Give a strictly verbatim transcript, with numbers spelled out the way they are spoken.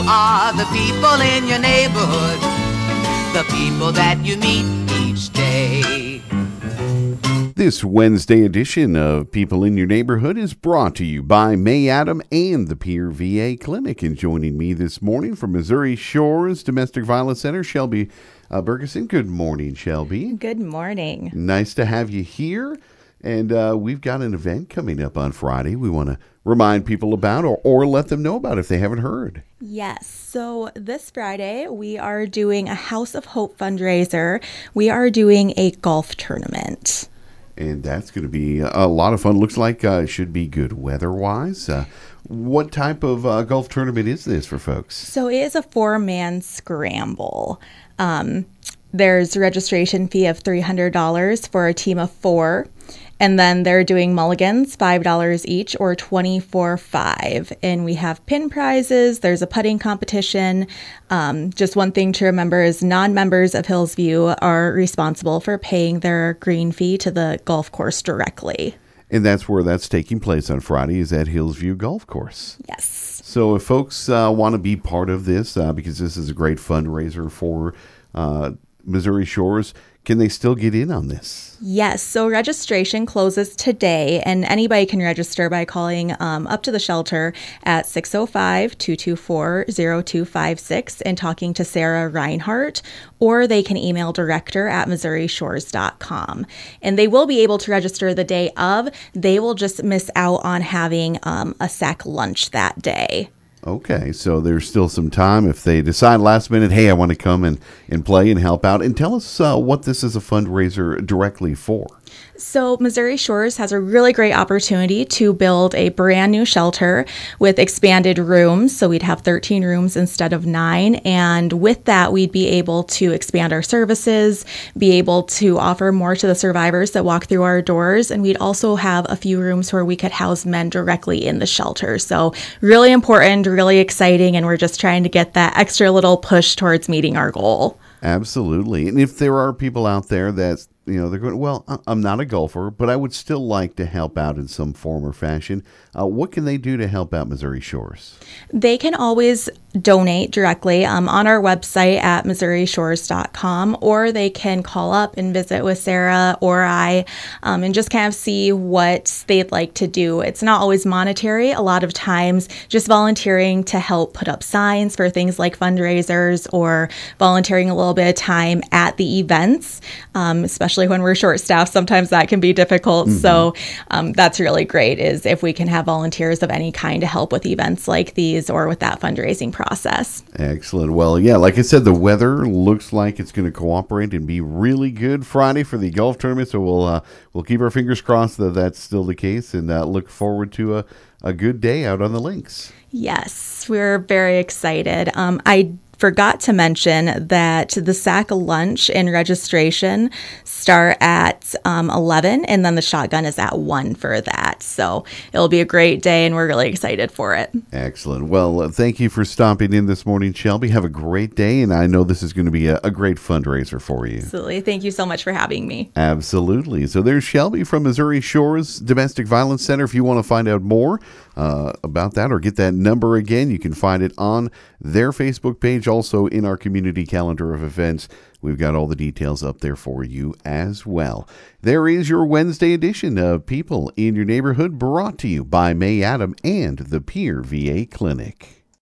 are the people in your neighborhood, the people that you meet each day. This Wednesday edition of People in Your Neighborhood is brought to you by May Adam and the Peer V A Clinic. And joining me this morning from Missouri Shores Domestic Violence Center, Shelby uh, Bergeson. Good morning, Shelby. Good morning. Nice to have you here. And uh, we've got an event coming up on Friday we want to remind people about or, or let them know about if they haven't heard. Yes. So this Friday, we are doing a House of Hope fundraiser. We are doing a golf tournament. And that's going to be a lot of fun. Looks like uh, it should be good weather-wise. Uh, what type of uh, golf tournament is this for folks? So it is a four-man scramble. Um, there's a registration fee of three hundred dollars for a team of four. And then they're doing mulligans, five dollars each, or twenty-four five. And we have pin prizes. There's a putting competition. Um, just one thing to remember is non-members of Hillsview are responsible for paying their green fee to the golf course directly. And that's where that's taking place on Friday, is at Hillsview Golf Course. Yes. So if folks uh, want to be part of this, uh, because this is a great fundraiser for uh, Missouri Shores, can they still get in on this? Yes. So registration closes today, and anybody can register by calling um, up to the shelter at six oh five, two two four, oh two five six and talking to Sarah Reinhardt, or they can email director at missouri shores dot com. And they will be able to register the day of. They will just miss out on having um, a S A C lunch that day. Okay, so there's still some time if they decide last minute, hey, I want to come and, and play and help out. And tell us uh, what this is a fundraiser directly for. So Missouri Shores has a really great opportunity to build a brand new shelter with expanded rooms. So we'd have thirteen rooms instead of nine. And with that, we'd be able to expand our services, be able to offer more to the survivors that walk through our doors. And we'd also have a few rooms where we could house men directly in the shelter. So really important, really exciting. And we're just trying to get that extra little push towards meeting our goal. Absolutely. And if there are people out there that, you know, they're going, well, I'm not a golfer, but I would still like to help out in some form or fashion. Uh, what can they do to help out Missouri Shores? They can always donate directly um, on our website at missouri shores dot com, or they can call up and visit with Sarah or I um, and just kind of see what they'd like to do. It's not always monetary. A lot of times just volunteering to help put up signs for things like fundraisers or volunteering a little bit of time at the events, um, especially when we're short-staffed. Sometimes that can be difficult. Mm-hmm. So um, that's really great is if we can have volunteers of any kind to help with events like these or with that fundraising process. Excellent. Well, yeah, like I said, the weather looks like it's going to cooperate and be really good Friday for the golf tournament. So we'll uh, we'll keep our fingers crossed that that's still the case and uh, look forward to a, a good day out on the links. Yes, we're very excited. Um, I forgot to mention that the S A C lunch and registration start at um, eleven, and then the shotgun is at one for that. So it'll be a great day, and we're really excited for it. Excellent. Well, uh, thank you for stopping in this morning, Shelby. Have a great day, and I know this is going to be a, a great fundraiser for you. Absolutely. Thank you so much for having me. Absolutely. So there's Shelby from Missouri Shores Domestic Violence Center. If you want to find out more uh, about that or get that number again, you can find it on their Facebook page. Also in our community calendar of events, we've got all the details up there for you as well. There is your Wednesday edition of People in Your Neighborhood, brought to you by May Adam and the Peer V A Clinic.